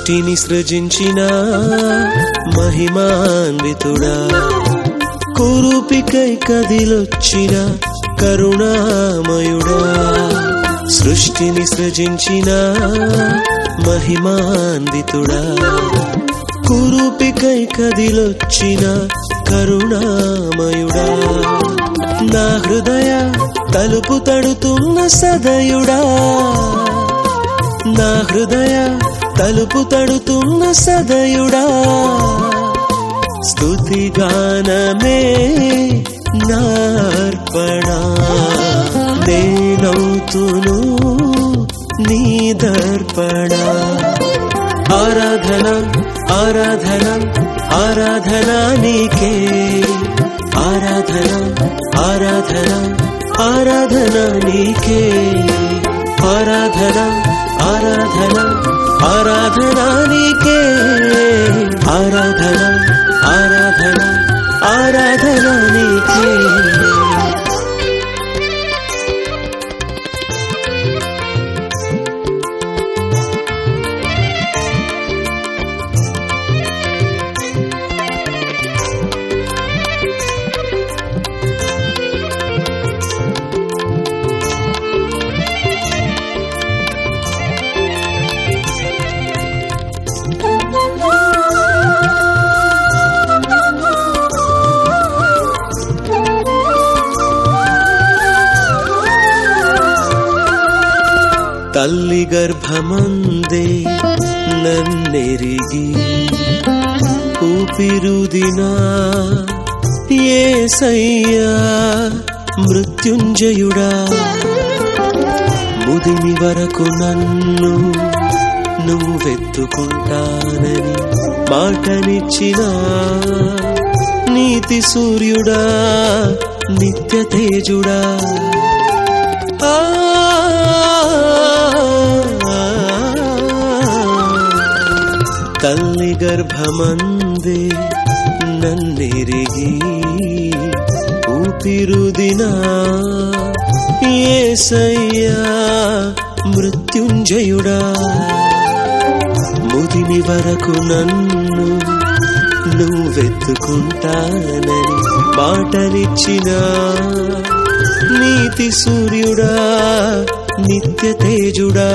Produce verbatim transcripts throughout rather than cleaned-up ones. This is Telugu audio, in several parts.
సృష్టిని సృజించిన మహిమాన్వితుడా, కురూపికై కదిలొచ్చిన కరుణామయుడా, సృష్టిని సృజించిన మహిమాన్వితుడా, కురూపికై కదిలొచ్చిన కరుణామయుడా, నా హృదయ తలుపు తడుతున్న సదయుడా, నా హృదయ తలుపు తడుతున్న సదయుడా, స్తుతిగానమే నార్పణ, నేనౌతును నీ దర్పణ. ఆరాధన ఆరాధన ఆరాధన నీకే, ఆరాధన ఆరాధన ఆరాధన నీకే, ఆరాధన ఆరాధన ఆరాధన నీకే, ఆరాధన ఆరాధన ఆరాధన నీకే. తల్లి గర్భమందే నన్నెరిగి ఊపిరుదినా యేసయ్యా మృత్యుంజయుడా, ముదిమి వరకు నన్ను నువ్వెత్తుకుంటానని మాటనిచ్చిన నీతి సూర్యుడా, నిత్య తేజుడా, తల్లి గర్భమందే నన్నెరిగి ఊపిరుదినా యేసయ్యా మృత్యుంజయుడా, ముదిమి వరకు నన్ను నువ్వెత్తుకుంటానని మాటనిచ్చిన నీతి సూర్యుడా, నిత్య తేజుడా,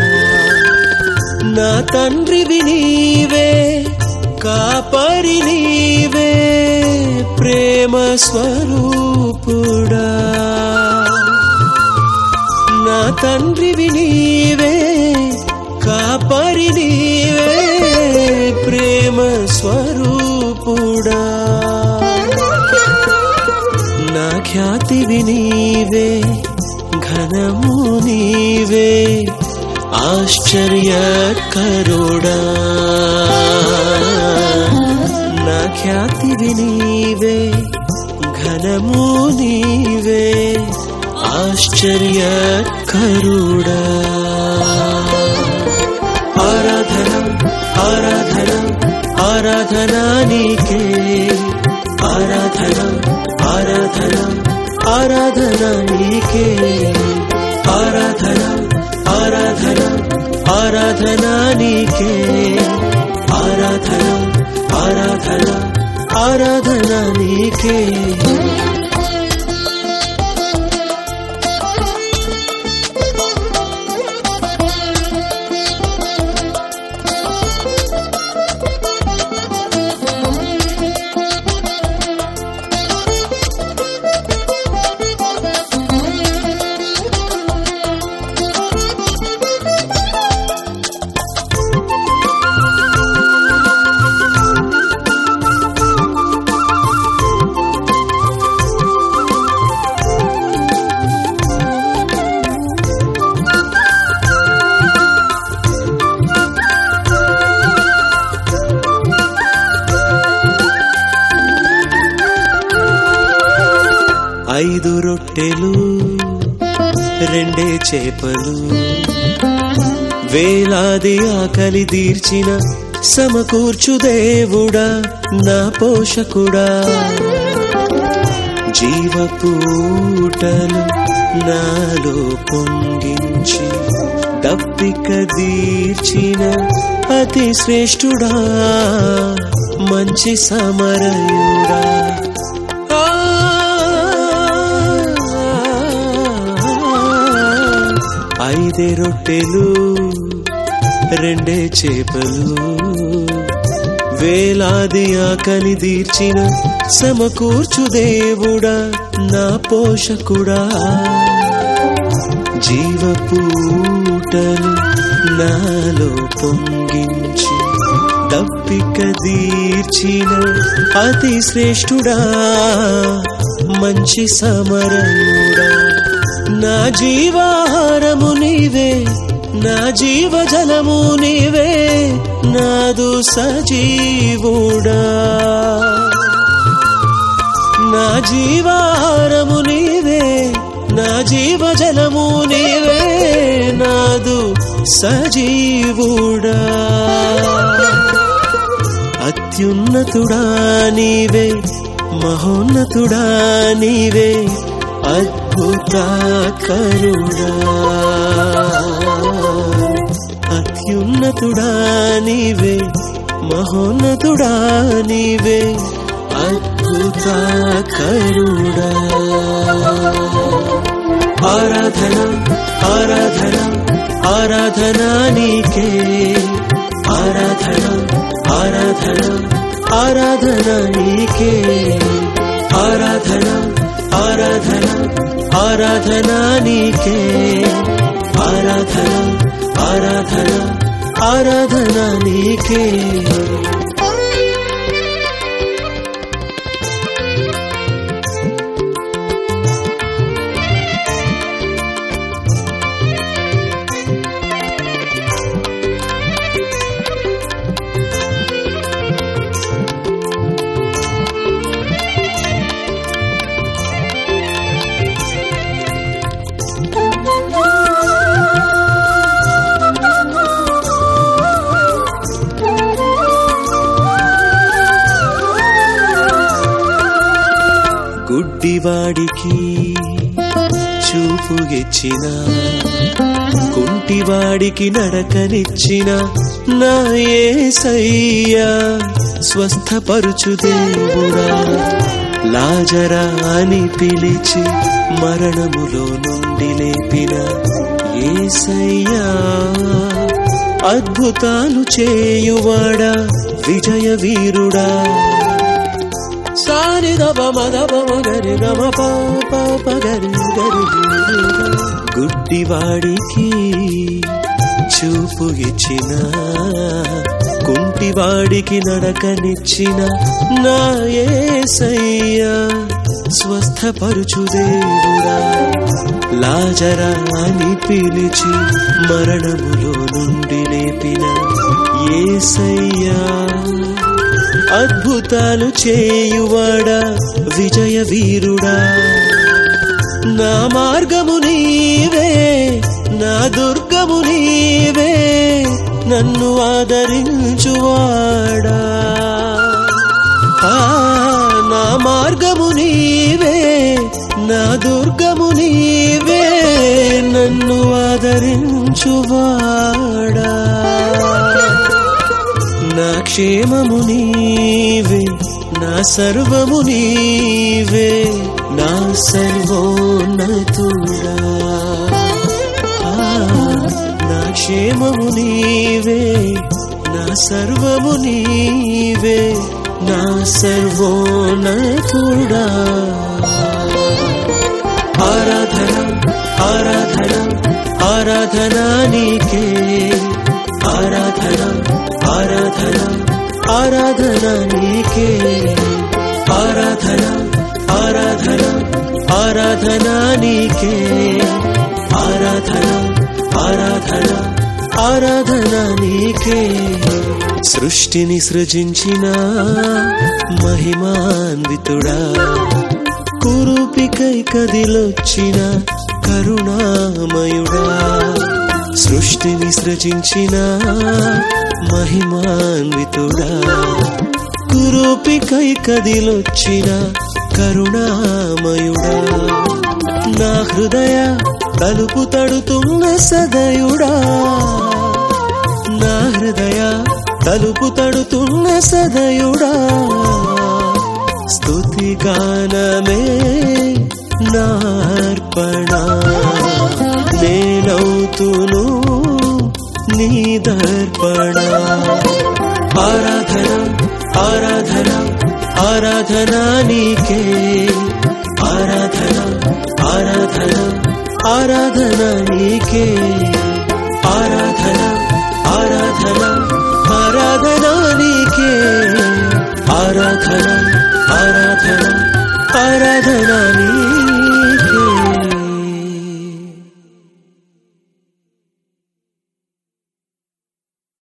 నా తండ్రివి నీవే, కాపరి నీవే, ప్రేమ స్వరూపుడా, నా తండ్రివి నీవే, కాపరి నీవే, ప్రేమ స్వరూపుడా, నా ఖ్యాతివి నీవే, ఘనము నీవే, ఆశ్చర్యకరుడా, నా ఖ్యాతివి నీవే, ఘనము నీవే, ఆశ్చర్యకరుడా. ఆరాధన ఆరాధన ఆరాధన నీకే, ఆరాధన ఆరాధన ఆరాధన నీకే, ఆరాధన ఆరాధన ఆరాధన నీకే, ఆరాధన ఆరాధన ఆరాధన నీకే. ఐదు రొట్టెలు రెండే చేపలు వేలాది ఆకలి తీర్చిన సమకూర్చు దేవుడా నా పోషకుడా జీవపూటలు నాలో పొంగించి దప్పిక తీర్చిన అతి శ్రేష్ఠుడా మంచి సమరయుడా ఐదే రొట్టెలు రెండే చేపలు వేలాది ఆకలి తీర్చిన సమకూర్చు దేవుడా నా పోషకుడా జీవపూటలు నాలో పొంగించి దప్పిక తీర్చిన అతి శ్రేష్ఠుడా మంచి సమరయుడా నా జీవాహారము నీవే నా జీవజలము నీవే నాదు సజీవుడా నా జీవాహారము నీవే నా జీవజలము నీవే నాదు సజీవుడా అత్యున్నతుడా నీవే మహోన్నతుడా నీవే అద్భుత కరుడా అత్యున్నతుడా నీవే మహోన్నతుడా నీవే అద్భుత కరుడా ఆరాధన ఆరాధన ఆరాధన నీకే ఆరాధన ఆరాధన ఆరాధన నీకే ఆరాధన ఆరాధన ఆరాధన నీకే ఆరాధన ఆరాధన ఆరాధన నీకే గుడ్డివాడికి చూపు ఇచ్చిన కుంటివాడికి నడకనిచ్చిన నా యేసయ్యా స్వస్థపరుచు దేవుడా లాజరా అని పిలిచి మరణములో నుండి లేపిన యేసయ్యా అద్భుతాలు చేయువాడా విజయ వీరుడా సారి దబ మదబ మగరి గమ పాప పగరి గరి గుడ్డివాడికి చూపు ఇచ్చిన కుంటివాడికి నడకనిచ్చిన నా యేసయ్యా స్వస్థపరుచు దేవుడా లాజరా అని పిలిచి మరణములో నుండి లేపిన యేసయ్యా అద్భుతాలు చేయువాడా విజయ వీరుడా నా మార్గము నీవే నా దుర్గము నీవే నన్ను ఆదరించువాడా ఆ నా మార్గము నీవే నా దుర్గము నీవే నన్ను ఆదరించువాడా నా క్షేమము నీవే నా సర్వము నీవే నా సర్వోన్నతుడా నా క్షేమము నీవే నా సర్వము నీవే నా సర్వోన్నతుడా ఆరాధన ఆరాధన ఆరాధన నీకే ఆరాధన ఆరాధన ఆరాధన నీకే ఆరాధన ఆరాధన ఆరాధన నీకే ఆరాధన ఆరాధన ఆరాధన నీకే సృష్టిని సృజించిన మహిమాన్వితుడా కురూపికై కదిలొచ్చిన కరుణామయుడా సృష్టిని సృజించిన మహిమాన్వితుడా కురూపికై కదిలొచ్చిన కరుణామయుడా నా హృదయ తలుపు తడుతున్న సదయుడా నా హృదయ తలుపు తడుతున్న సదయుడా స్తుతి గానమే నార్పణ నేనవుతును నీ దర్పణ ఆరాధన ఆరాధన ఆరాధన నీకే ఆరాధన ఆరాధన ఆరాధన నీకే ఆరాధన ఆరాధన ఆరాధన నీకే ఆరాధన ఆరాధన ఆరాధన